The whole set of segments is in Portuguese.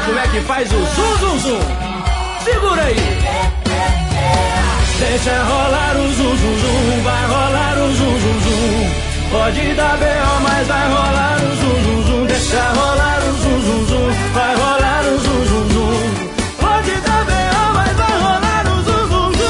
como é que faz o zum zum zum. Segura aí. Deixa rolar o zum zum zum, vai rolar o zum zum zum. Pode dar B.O., mas vai rolar o zum zum zum. Deixa rolar o zum zum zum, vai rolar o zum zum zum. Pode dar B.O., mas vai rolar o zum zum zum.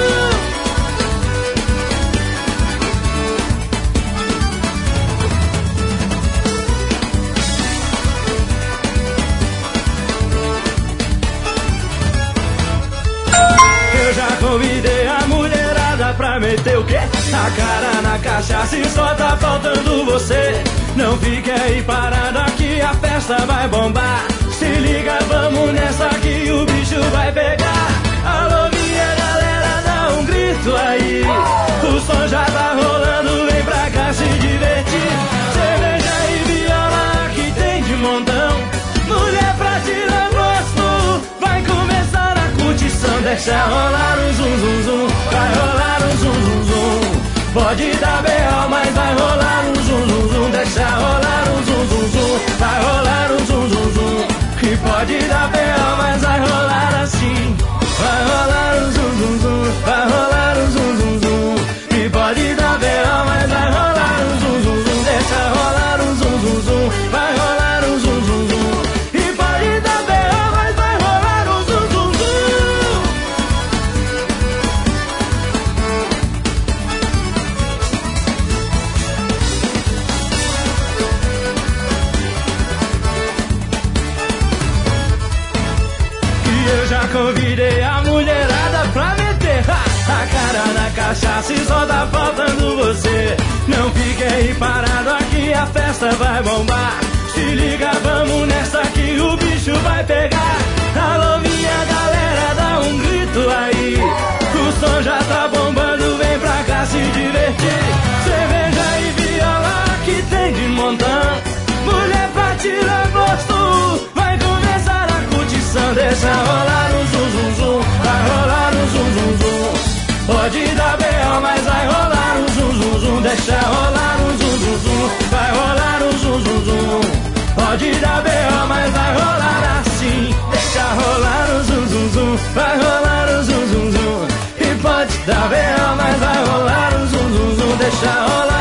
Eu já convidei a mulherada pra meter o quê? A cara na cachaça e só tá faltando você. Não fique aí parado que a festa vai bombar. Se liga, vamos nessa que o bicho vai pegar. Alô, minha galera, dá um grito aí. O som já tá rolando, vem pra cá se divertir. Cerveja e viola que tem de montão. Mulher pra tirar gosto, vai começar a curtição. Deixa rolar o zum zum zum, vai rolar o zum zum zum. Pode dar B.O., mas vai rolar um zum zum zum. Deixa rolar um zum zum zum, vai rolar um zum zum zum. E pode dar B.O., mas vai rolar assim. Vai rolar um zum zum zum, vai rolar um zum zum zum. E pode dar B.O., mas vai rolar um zum zum zum. Deixa rolar um zum zum zum, vai rolar um zum zum zum. E pode dar B.O., mas vai rolar um zum zum zum. Eu já convidei a mulherada pra meter a cara na cachaça e só tá faltando você. Não fique aí parado aqui, a festa vai bombar. Se liga, vamos nessa que o bicho vai pegar. Alô, minha galera, dá um grito aí. O som já tá bombando, vem pra cá se divertir. Cerveja e viola que tem de montão. Mulher pra tirar gosto, vai começar a curtição. Deixa rolar o zum zum zum, vai rolar o zum zum zum. Pode dar B.O., mas vai rolar o zum zum zum. Deixa rolar o zum zum zum, vai rolar o zum zum zum. Pode dar B.O., mas vai rolar assim. Deixa rolar o zum zum zum, vai rolar o zum zum zum. E pode dar B.O., mas vai rolar o zum zum zum. Deixa rolar